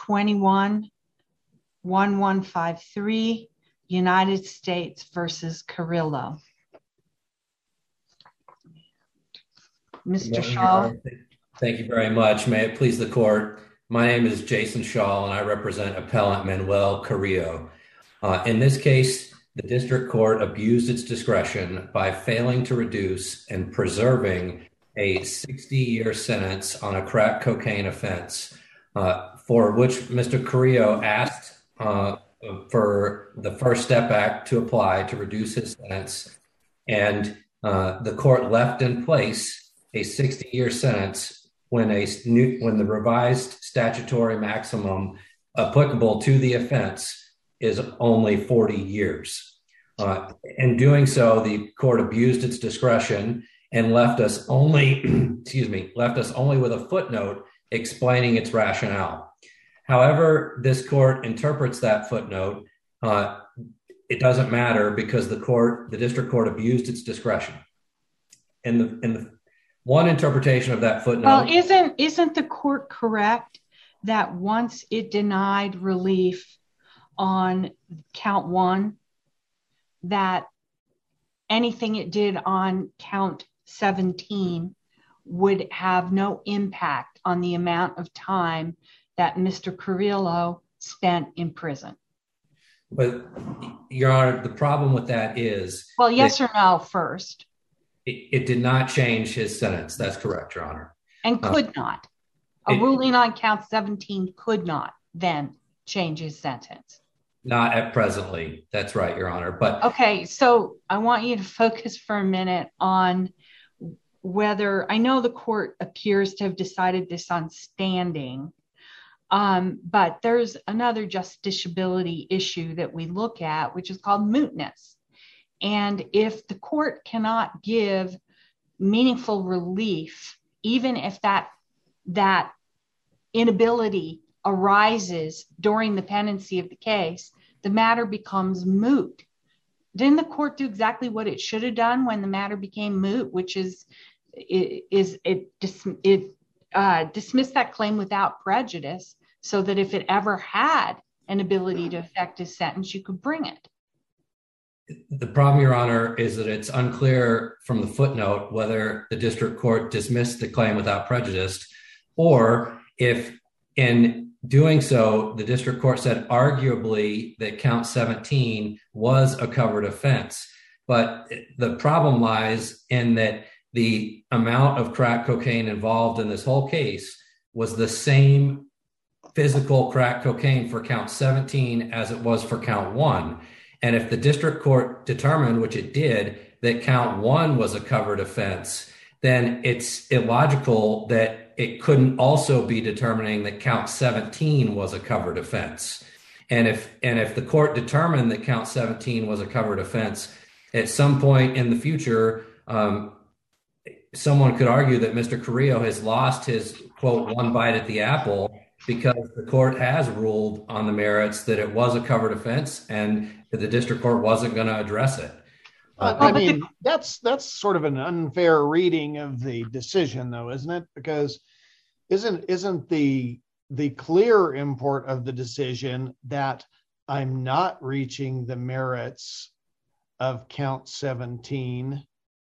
21-1153 United States versus Carrillo. Mr. Shaw. Thank you very much. May it please the court. My name is Jason Shaw and I represent appellant Manuel Carrillo. In this case, the district court abused its discretion by failing to reduce and preserving a 60-year sentence on a crack cocaine offense for which Mr. Carrillo asked for the First Step Act to apply to reduce his sentence. And the court left in place a 60-year sentence when the revised statutory maximum applicable to the offense is only 40 years. In doing so, the court abused its discretion and left us only with a footnote explaining its rationale. However, this court interprets that footnote, it doesn't matter because the district court abused its discretion. And the one interpretation of that footnote. Well, isn't the court correct that once it denied relief on count 1, that anything it did on count 17 would have no impact on the amount of time that Mr. Carrillo spent in prison? But, Your Honor, the problem with that is... Well, yes or no first. It did not change his sentence. That's correct, Your Honor. And could not. A ruling on count 17 could not then change his sentence. Not at presently. That's right, Your Honor. But okay, so I want you to focus for a minute on whether, I know the court appears to have decided this on standing, but there's another justiciability issue that we look at, which is called mootness. And if the court cannot give meaningful relief, even if that inability arises during the pendency of the case, the matter becomes moot. Didn't the court do exactly what it should have done when the matter became moot, which is dismiss that claim without prejudice so that if it ever had an ability to affect his sentence, you could bring it? The problem, Your Honor, is that it's unclear from the footnote whether the district court dismissed the claim without prejudice, or if in doing so, the district court said arguably that count 17 was a covered offense. But the problem lies in that the amount of crack cocaine involved in this whole case was the same physical crack cocaine for count 17 as it was for count 1. And if the district court determined, which it did, that count 1 was a covered offense, then it's illogical that it couldn't also be determining that count 17 was a covered offense. And if the court determined that count 17 was a covered offense, at some point in the future, someone could argue that Mr. Carrillo has lost his, quote, one bite at the apple because the court has ruled on the merits that it was a covered offense and that the district court wasn't going to address it. I mean, that's sort of an unfair reading of the decision, though, isn't it? Because isn't the clear import of the decision that I'm not reaching the merits of count 17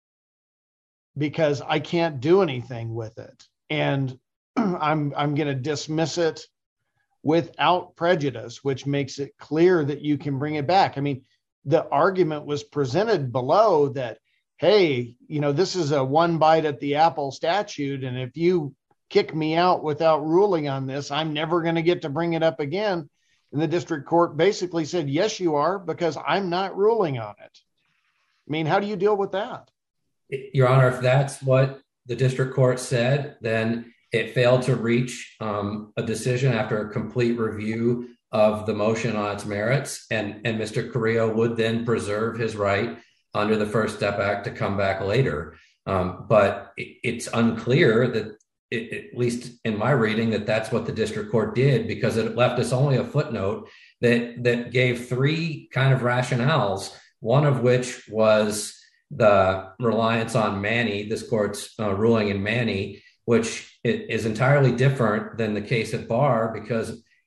because I can't do anything with it, and I'm going to dismiss it without prejudice, which makes it clear that you can bring it back. I mean, the argument was presented below that, hey, this is a one bite at the apple statute, and if you kick me out without ruling on this, I'm never going to get to bring it up again. And the district court basically said, yes, you are, because I'm not ruling on it. I mean, how do you deal with that? Your Honor, if that's what the district court said, then it failed to reach a decision after a complete review of the motion on its merits, and Mr. Carrillo would then preserve his right under the First Step Act to come back later. But it's unclear that, at least in my reading, that that's what the district court did, because it left us only a footnote that gave three kind of rationales, one of which was the reliance on Manny, this court's ruling in Manny, which is entirely different than the case at Barr, because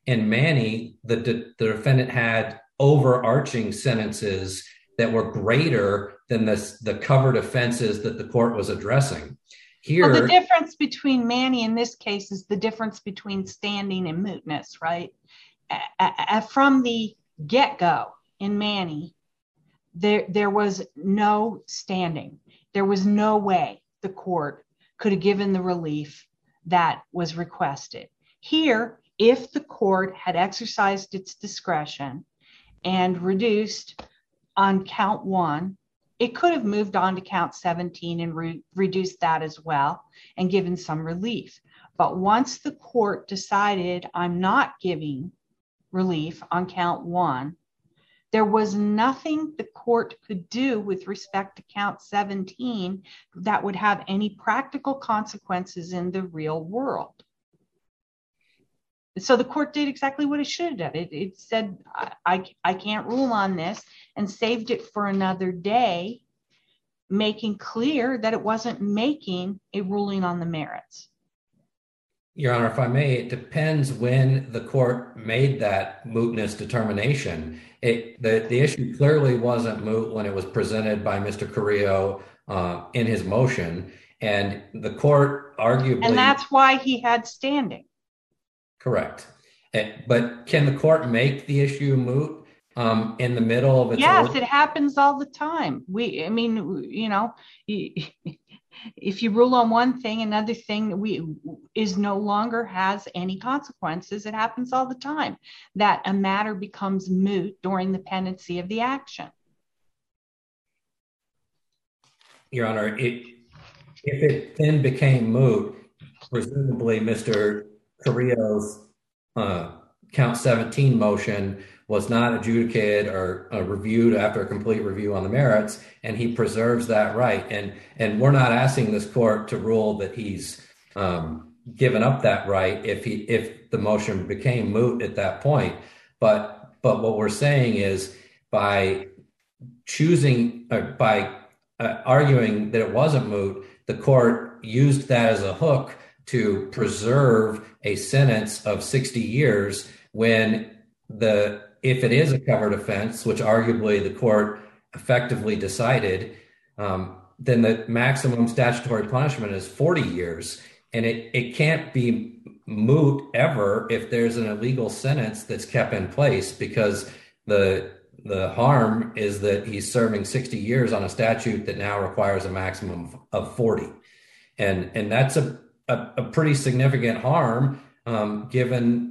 in Manny, the defendant had overarching sentences that were greater than the covered offenses that the court was addressing. Here, well, the difference between Manny in this case is the difference between standing and mootness, right? From the get-go in Manny, there was no standing. There was no way the court could have given the relief that was requested. Here, if the court had exercised its discretion and reduced on count 1, it could have moved on to count 17 and reduced that as well and given some relief. But once the court decided I'm not giving relief on count 1, there was nothing the court could do with respect to count 17 that would have any practical consequences in the real world. So the court did exactly what it should have done. It said, I can't rule on this, and saved it for another day, making clear that it wasn't making a ruling on the merits. Your Honor, if I may, it depends when the court made that mootness determination. The issue clearly wasn't moot when it was presented by Mr. Carrillo in his motion, and the court arguably— And that's why he had standing. Correct. But can the court make the issue moot in the middle of its— Yes, it happens all the time. If you rule on one thing, another thing is no longer has any consequences. It happens all the time that a matter becomes moot during the pendency of the action. Your Honor, if it then became moot, presumably Mr. Carrillo's count 17 motion was not adjudicated or reviewed after a complete review on the merits, and he preserves that right. And we're not asking this court to rule that he's given up that right if the motion became moot at that point. But what we're saying is by arguing that it wasn't moot, the court used that as a hook to preserve a sentence of 60 years when if it is a covered offense, which arguably the court effectively decided, then the maximum statutory punishment is 40 years. And it can't be moot ever if there's an illegal sentence that's kept in place, because the harm is that he's serving 60 years on a statute that now requires a maximum of 40. And that's a pretty significant harm, given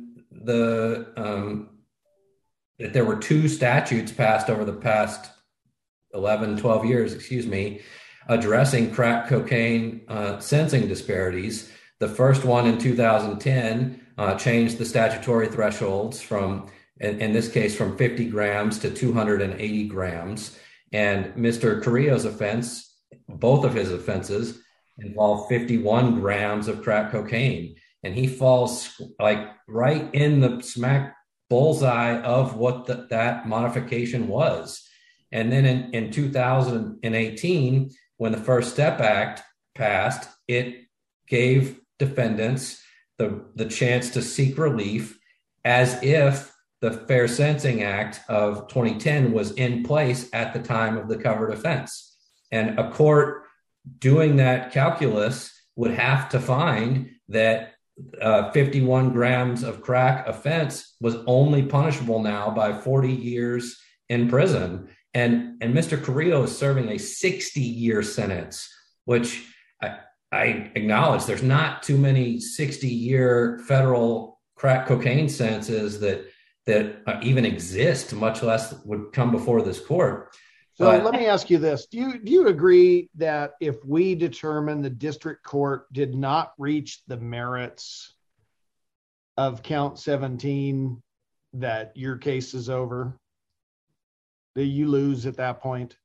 that there were 2 statutes passed over the past 12 years, addressing crack cocaine sentencing disparities. The first one in 2010 changed the statutory thresholds from, in this case, from 50 grams to 280 grams. And Mr. Carrillo's offense, both of his offenses, involve 51 grams of crack cocaine. And he falls like right in the smack bullseye of what that modification was. And then in 2018, when the First Step Act passed, it gave defendants the chance to seek relief as if the Fair Sentencing Act of 2010 was in place at the time of the covered offense. And a court doing that calculus would have to find that 51 grams of crack offense was only punishable now by 40 years in prison. And Mr. Carrillo is serving a 60-year sentence, which I acknowledge there's not too many 60-year federal crack cocaine sentences that even exist, much less would come before this court. So let me ask you this. Do you agree that if we determine the district court did not reach the merits of count 17, that your case is over? Do you lose at that point?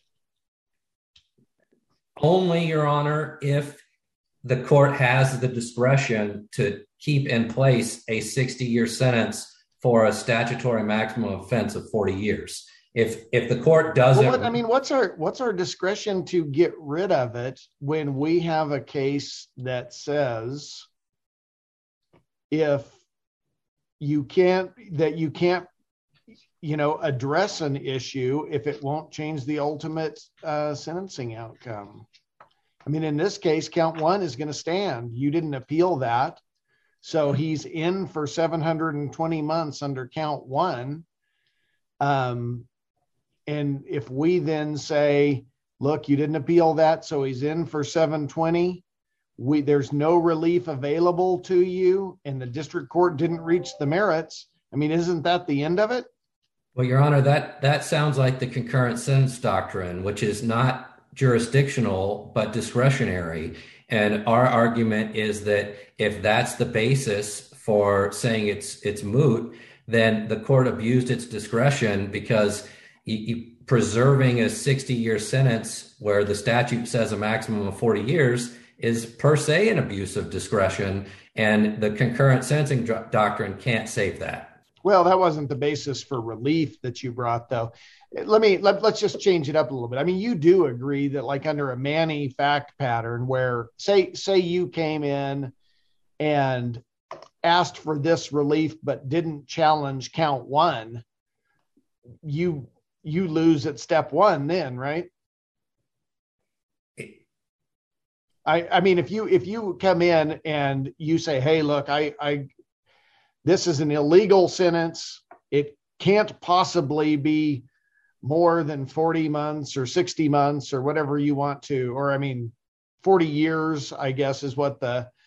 Only, Your Honor, if the court has the discretion to keep in place a 60-year sentence for a statutory maximum offense of 40 years. If the court doesn't— what's our discretion to get rid of it when we have a case that says if you can't address an issue if it won't change the ultimate sentencing outcome. I mean, in this case, count one is going to stand. You didn't appeal that. So he's in for 720 months under count one. And if we then say, look, you didn't appeal that, so he's in for 720, there's no relief available to you, and the district court didn't reach the merits. I mean, isn't that the end of it? Well, Your Honor, that sounds like the concurrent sentence doctrine, which is not jurisdictional, but discretionary. And our argument is that if that's the basis for saying it's moot, then the court abused its discretion, because preserving a 60-year sentence where the statute says a maximum of 40 years is per se an abuse of discretion, and the concurrent sentencing doctrine can't save that. Well, that wasn't the basis for relief that you brought, though. Let's just change it up a little bit. I mean, you do agree that, like, under a Manny fact pattern, where say you came in and asked for this relief but didn't challenge count one, you lose at step one then, right? I mean, if you come in and you say, hey, look, this is an illegal sentence. It can't possibly be more than 40 months or 60 months or whatever you want to, or I mean, 40 years, I guess, is what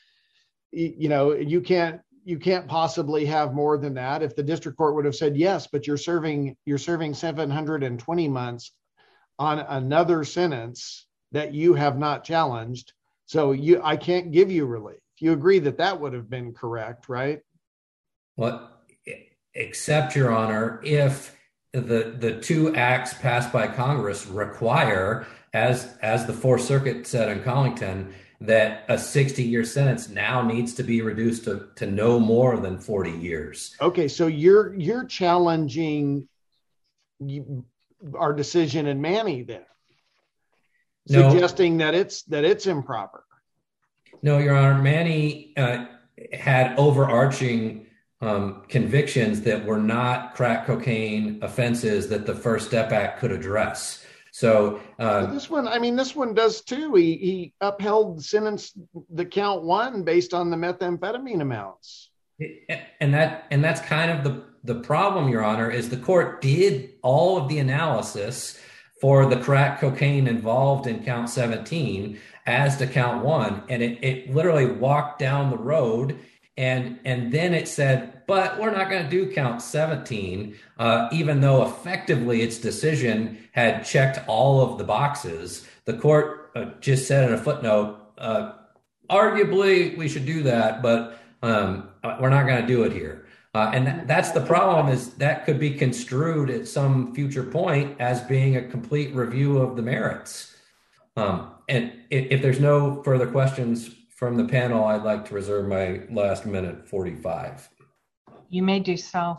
you can't possibly have more than that. If the district court would have said, yes, but you're serving 720 months on another sentence that you have not challenged, so I can't give you relief. You agree that would have been correct, right? Well, except, Your Honor, if the two acts passed by Congress require, as the Fourth Circuit said in Collington, that a 60-year sentence now needs to be reduced to no more than 40 years. Okay, so you're challenging our decision in Manny then, suggesting that it's improper. No, Your Honor, Manny had overarching convictions that were not crack cocaine offenses that the First Step Act could address. So this one does too. He upheld the sentence, the count one, based on the methamphetamine amounts. And that's kind of the problem, Your Honor, is the court did all of the analysis for the crack cocaine involved in count 17 as to count one, and it literally walked down the road. And then it said, but we're not going to do count 17, even though effectively its decision had checked all of the boxes. The court just said in a footnote, arguably we should do that, but we're not going to do it here. And that's the problem, is that could be construed at some future point as being a complete review of the merits. And if there's no further questions from the panel, I'd like to reserve my last minute 45. You may do so.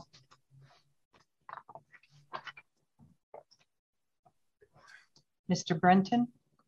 Mr. Brenton.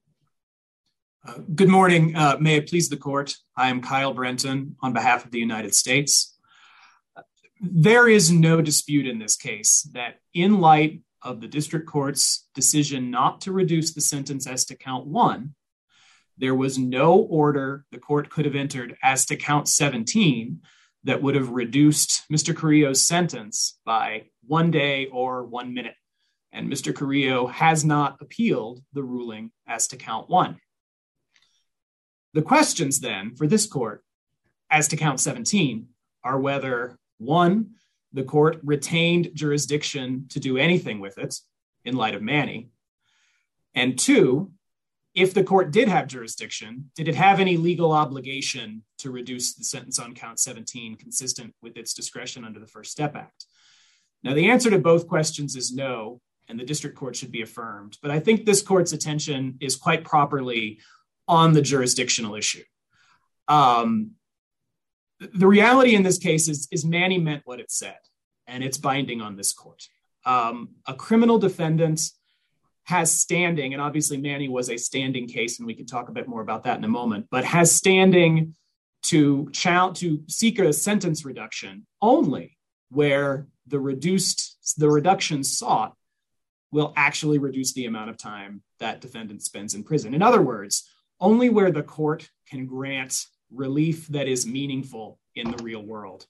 Good morning. May it please the court. I am Kyle Brenton on behalf of the United States. There is no dispute in this case that, in light of the district court's decision not to reduce the sentence as to count one, there was no order the court could have entered as to count 17 that would have reduced Mr. Carrillo's sentence by 1 day or 1 minute. And Mr. Carrillo has not appealed the ruling as to count one. The questions then for this court as to count 17 are whether, one, the court retained jurisdiction to do anything with it in light of Manny, and two, if the court did have jurisdiction, did it have any legal obligation to reduce the sentence on count 17 consistent with its discretion under the First Step Act? Now, the answer to both questions is no, and the district court should be affirmed. But I think this court's attention is quite properly on the jurisdictional issue. The reality in this case is Manny meant what it said, and it's binding on this court. A criminal defendant has standing, and obviously Manny was a standing case, and we can talk a bit more about that in a moment, but has standing to seek a sentence reduction only where the reduction sought will actually reduce the amount of time that defendant spends in prison. In other words, only where the court can grant relief that is meaningful in the real world.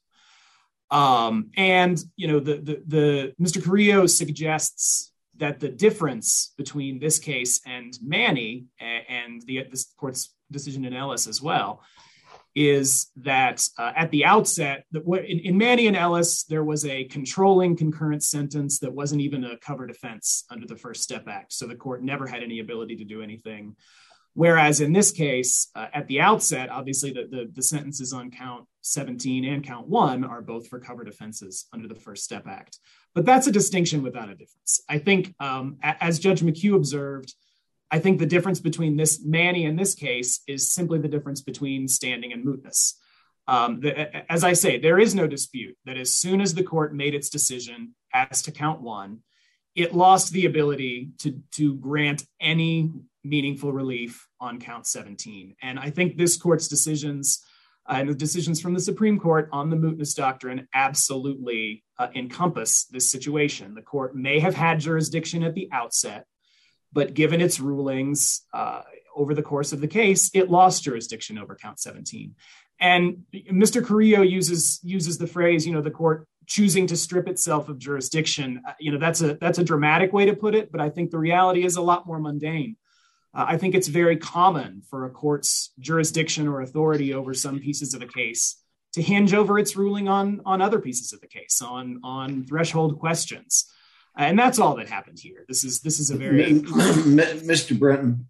And Mr. Carrillo suggests that the difference between this case and Manny and this court's decision in Ellis as well is that at the outset, in Manny and Ellis, there was a controlling concurrent sentence that wasn't even a covered offense under the First Step Act. So the court never had any ability to do anything. Whereas in this case, at the outset, obviously the sentences on count 17 and count 1 are both for covered offenses under the First Step Act. But that's a distinction without a difference. I think, as Judge McHugh observed, I think the difference between this Manny and this case is simply the difference between standing and mootness. As I say, there is no dispute that as soon as the court made its decision as to count 1, it lost the ability to grant any meaningful relief on count 17. And I think this court's decisions and the decisions from the Supreme Court on the mootness doctrine absolutely encompass this situation. The court may have had jurisdiction at the outset, but given its rulings over the course of the case, it lost jurisdiction over count 17. And Mr. Carrillo uses the phrase, the court choosing to strip itself of jurisdiction. That's a dramatic way to put it, but I think the reality is a lot more mundane. I think it's very common for a court's jurisdiction or authority over some pieces of a case to hinge over its ruling on other pieces of the case, on threshold questions. And that's all that happened here. This is a very... Mr. Brenton,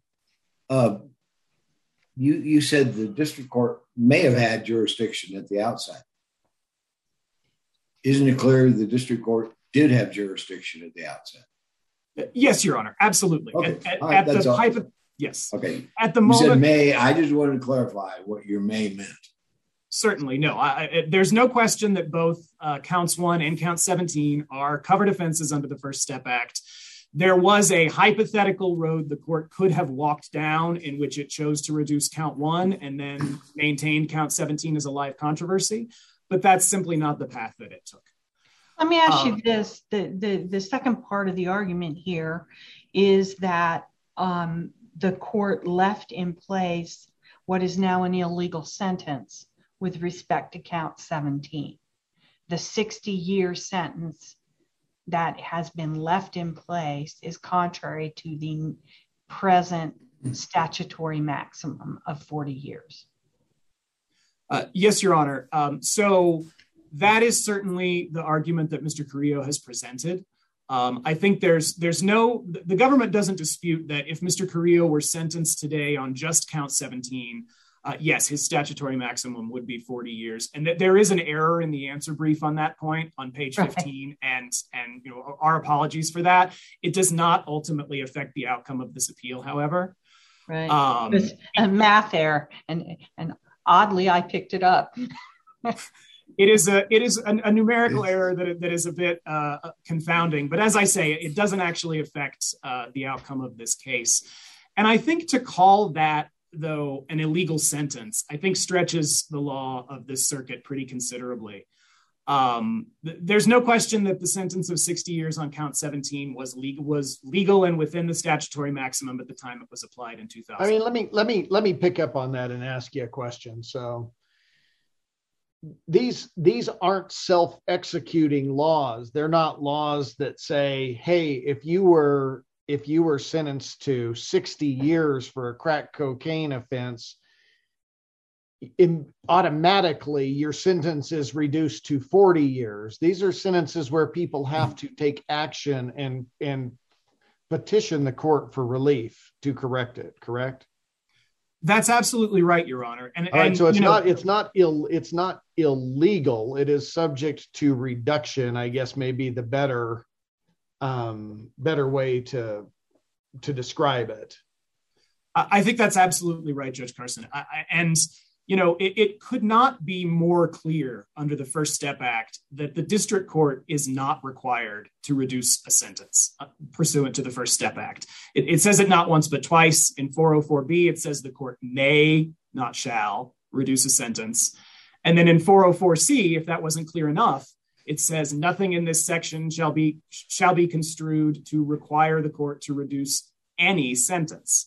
you said the district court may have had jurisdiction at the outset. Isn't it clear the district court did have jurisdiction at the outset? Yes, Your Honor, absolutely. Okay. Yes. Okay. At the you moment, said may. I just wanted to clarify what your may meant. Certainly, no. There's no question that both counts 1 and count 17 are covered offenses under the First Step Act. There was a hypothetical road the court could have walked down in which it chose to reduce count 1 and then maintain count 17 as a live controversy, but that's simply not the path that it took. Let me ask you this. The second part of the argument here is that the court left in place what is now an illegal sentence with respect to count 17. The 60-year sentence that has been left in place is contrary to the present statutory maximum of 40 years. Yes, Your Honor. So that is certainly the argument that Mr. Carrillo has presented. I think the government doesn't dispute that if Mr. Carrillo were sentenced today on just count 17, yes, his statutory maximum would be 40 years. And that there is an error in the answer brief on that point on page 15. And our apologies for that. It does not ultimately affect the outcome of this appeal, however. Right. It's a math error. And oddly, I picked it up. It is a numerical error that is a bit confounding. But as I say, it doesn't actually affect the outcome of this case. And I think to call that, though, an illegal sentence, I think stretches the law of this circuit pretty considerably. There's no question that the sentence of 60 years on count 17 was legal and within the statutory maximum at the time it was applied in 2000. I mean, let me pick up on that and ask you a question. So these aren't self-executing laws. They're not laws that say, hey, if you were sentenced to 60 years for a crack cocaine offense, automatically your sentence is reduced to 40 years. These are sentences where people have to take action and petition the court for relief to correct it, correct? That's absolutely right, Your Honor. So it's not illegal. It is subject to reduction, I guess, maybe the better way to describe it. I think that's absolutely right, Judge Carson. It could not be more clear under the First Step Act that the district court is not required to reduce a sentence pursuant to the First Step Act. It says it not once but twice. In 404B, it says the court may, not shall, reduce a sentence. And then in 404C, if that wasn't clear enough, it says nothing in this section shall be construed to require the court to reduce any sentence.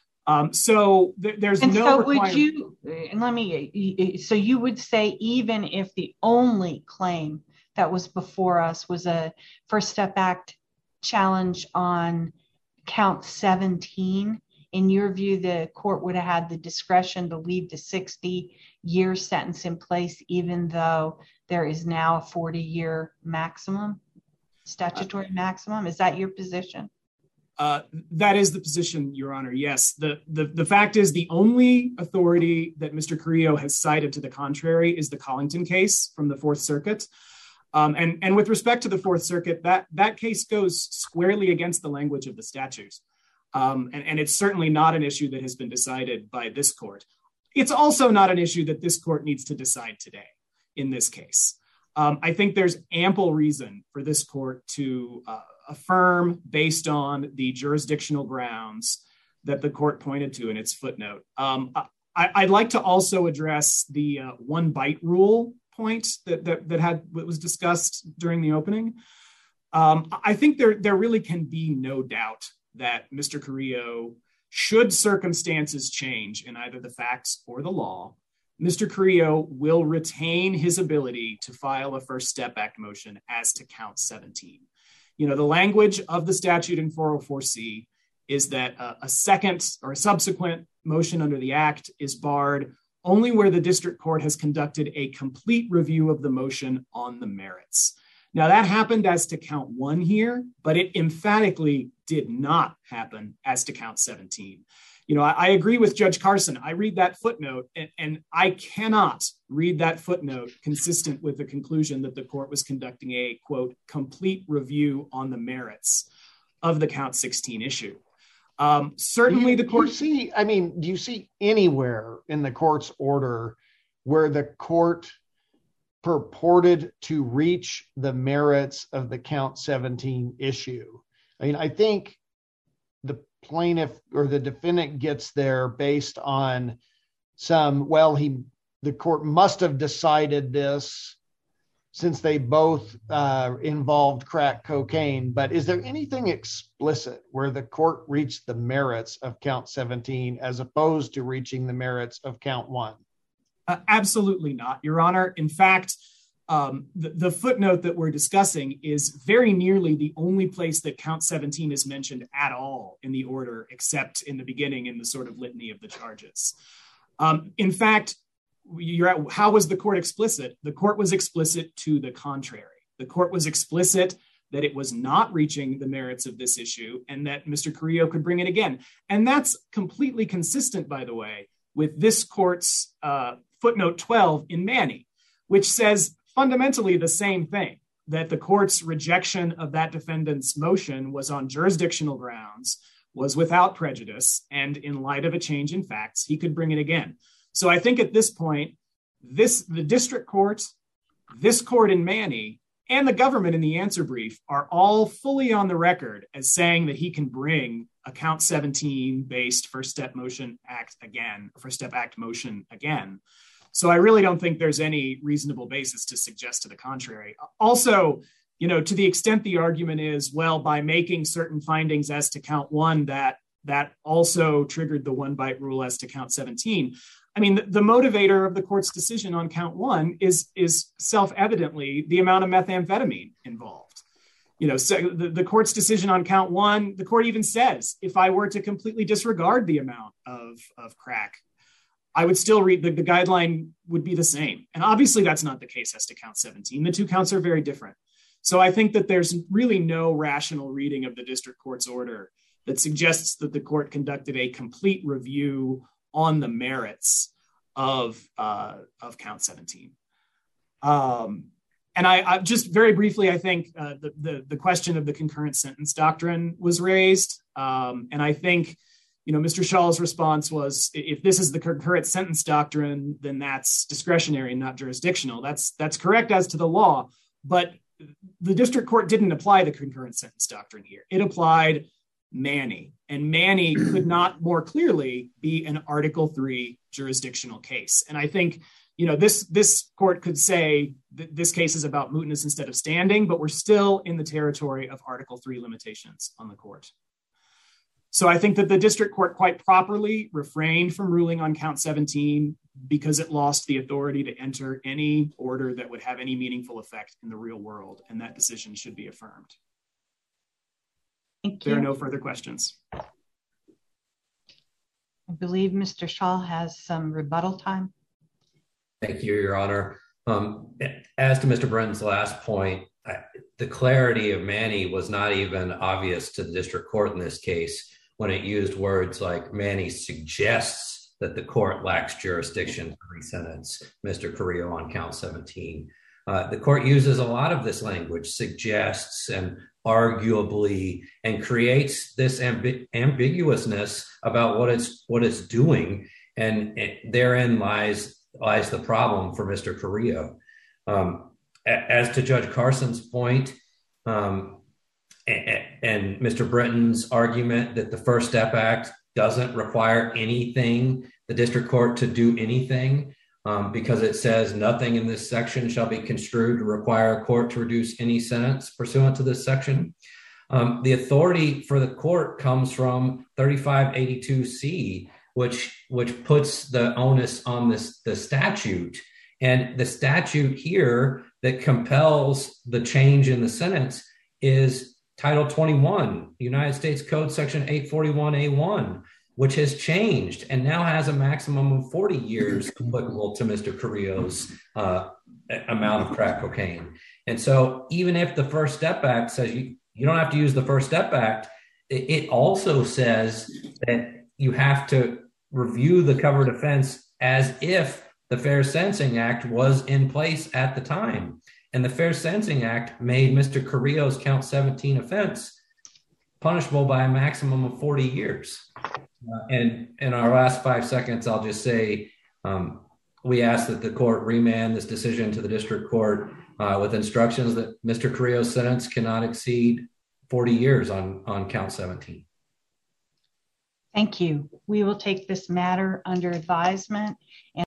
So there's and no so requirement. so you would say even if the only claim that was before us was a First Step Act challenge on count 17, in your view, the court would have had the discretion to leave the 60-year sentence in place, even though there is now a 40-year maximum, statutory maximum? Is that your position? That is the position, Your Honor. Yes. The fact is the only authority that Mr. Carrillo has cited to the contrary is the Collington case from the Fourth Circuit. And with respect to the Fourth Circuit, that case goes squarely against the language of the statutes. And it's certainly not an issue that has been decided by this court. It's also not an issue that this court needs to decide today in this case. I think there's ample reason for this court to affirm based on the jurisdictional grounds that the court pointed to in its footnote. I'd like to also address the one bite rule point that was discussed during the opening. I think there really can be no doubt that Mr. Carrillo, should circumstances change in either the facts or the law, Mr. Carrillo will retain his ability to file a First Step Act motion as to count 17. You know, the language of the statute in 404C is that a second or a subsequent motion under the act is barred only where the district court has conducted a complete review of the motion on the merits. Now, that happened as to count 1 here, but it emphatically did not happen as to count 17. You know, I agree with Judge Carson. I read that footnote and I cannot read that footnote consistent with the conclusion that the court was conducting a, quote, complete review on the merits of the count 16 issue. Certainly the court... do you see anywhere in the court's order where the court purported to reach the merits of the count 17 issue? I mean, I think the plaintiff or the defendant gets there based on the court must have decided this since they both involved crack cocaine, but is there anything explicit where the court reached the merits of count 17 as opposed to reaching the merits of count 1? Absolutely not, Your Honor. In fact, the footnote that we're discussing is very nearly the only place that count 17 is mentioned at all in the order, except in the beginning in the sort of litany of the charges. In fact, how was the court explicit? The court was explicit to the contrary. The court was explicit that it was not reaching the merits of this issue and that Mr. Carrillo could bring it again. And that's completely consistent, by the way, with this court's footnote 12 in Manny, which says fundamentally the same thing, that the court's rejection of that defendant's motion was on jurisdictional grounds, was without prejudice, and in light of a change in facts, he could bring it again. So I think at this point, the district court, this court in Manny, and the government in the answer brief are all fully on the record as saying that he can bring a count 17 based First Step Act motion again. So I really don't think there's any reasonable basis to suggest to the contrary. Also, you know, to the extent the argument is, well, by making certain findings as to count 1, that also triggered the one bite rule as to count 17. I mean, the motivator of the court's decision on count 1 is self-evidently the amount of methamphetamine involved. You know, so the court's decision on count 1, the court even says, if I were to completely disregard the amount of crack, I would still read the guideline would be the same. And obviously that's not the case as to count 17. The two counts are very different. So I think that there's really no rational reading of the district court's order that suggests that the court conducted a complete review on the merits of count 17. And I just very briefly, I think the question of the concurrent sentence doctrine was raised. And I think, you know, Mr. Shaw's response was, if this is the concurrent sentence doctrine, then that's discretionary and not jurisdictional. That's correct as to the law, but the district court didn't apply the concurrent sentence doctrine here. It applied Manny, and Manny could not more clearly be an Article III jurisdictional case. And I think, this court could say that this case is about mootness instead of standing, but we're still in the territory of Article III limitations on the court. So I think that the district court quite properly refrained from ruling on count 17 because it lost the authority to enter any order that would have any meaningful effect in the real world, and that decision should be affirmed. Thank you. There are no further questions. I believe Mr. Shaw has some rebuttal time. Thank you, Your Honor. As to Mr. Brenton's last point, the clarity of Manny was not even obvious to the district court in this case when it used words like Manny suggests that the court lacks jurisdiction to re-sentence Mr. Carrillo on count 17. The court uses a lot of this language, suggests and arguably, and creates this ambiguousness about what it's doing, and therein lies the problem for Mr. Carrillo. As to Judge Carson's point, and Mr. Brenton's argument that the First Step Act doesn't require anything, the district court to do anything, because it says nothing in this section shall be construed to require a court to reduce any sentence pursuant to this section. The authority for the court comes from 3582C, which puts the onus on the statute. And the statute here that compels the change in the sentence is Title 21, United States Code Section 841A1, which has changed and now has a maximum of 40 years applicable to Mr. Carrillo's amount of crack cocaine. And so even if the First Step Act says you don't have to use the First Step Act, it also says that you have to review the covered offense as if the Fair Sentencing Act was in place at the time. And the Fair Sentencing Act made Mr. Carrillo's count 17 offense punishable by a maximum of 40 years. And in our last 5 seconds, I'll just say we ask that the court remand this decision to the district court with instructions that Mr. Carrillo's sentence cannot exceed 40 years on count 17. Thank you. We will take this matter under advisement.